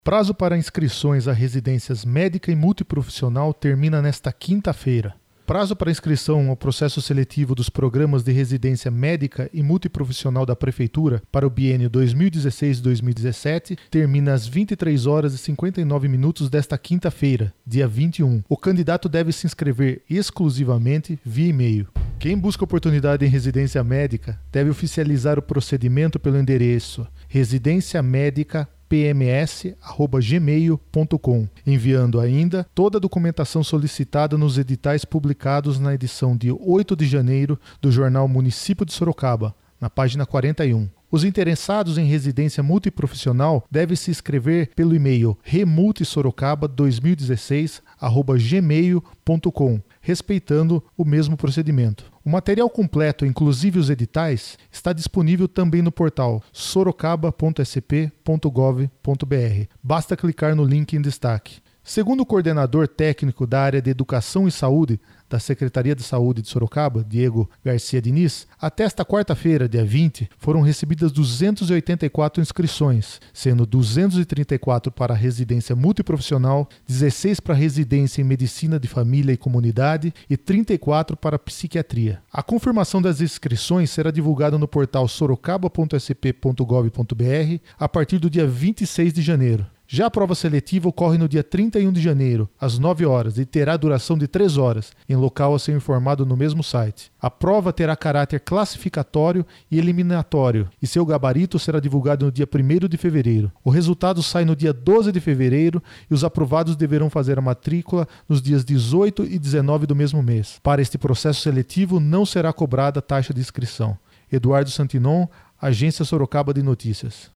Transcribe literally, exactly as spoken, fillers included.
Prazo para inscrições a residências médica e multiprofissional termina nesta quinta-feira. Prazo para inscrição ao processo seletivo dos programas de residência médica e multiprofissional da Prefeitura para o biênio dois mil e dezesseis a dois mil e dezessete termina às vinte e três horas e cinquenta e nove minutos desta quinta-feira, dia vinte e um. O candidato deve se inscrever exclusivamente via e-mail. Quem busca oportunidade em residência médica deve oficializar o procedimento pelo endereço residenciamedica p m s arroba gmail ponto com, enviando ainda toda a documentação solicitada nos editais publicados na edição de oito de janeiro do jornal Município de Sorocaba, na página quarenta e um. Os interessados em residência multiprofissional devem se inscrever pelo e-mail remultisorocaba dois mil e dezesseis arroba gmail ponto com, respeitando o mesmo procedimento. O material completo, inclusive os editais, está disponível também no portal sorocaba ponto s p ponto gov ponto b r. Basta clicar no link em destaque. Segundo o coordenador técnico da área de Educação e Saúde da Secretaria de Saúde de Sorocaba, Diego Garcia Diniz, até esta quarta-feira, dia vinte, foram recebidas duzentas e oitenta e quatro inscrições, sendo duzentas e trinta e quatro para a residência multiprofissional, dezesseis para a residência em Medicina de Família e Comunidade e trinta e quatro para a Psiquiatria. A confirmação das inscrições será divulgada no portal sorocaba ponto s p ponto gov ponto b r a partir do dia vinte e seis de janeiro. Já a prova seletiva ocorre no dia trinta e um de janeiro, às nove horas, e terá duração de três horas, em local a ser informado no mesmo site. A prova terá caráter classificatório e eliminatório, e seu gabarito será divulgado no dia primeiro de fevereiro. O resultado sai no dia doze de fevereiro e os aprovados deverão fazer a matrícula nos dias dezoito e dezenove do mesmo mês. Para este processo seletivo não será cobrada taxa de inscrição. Eduardo Santinon, Agência Sorocaba de Notícias.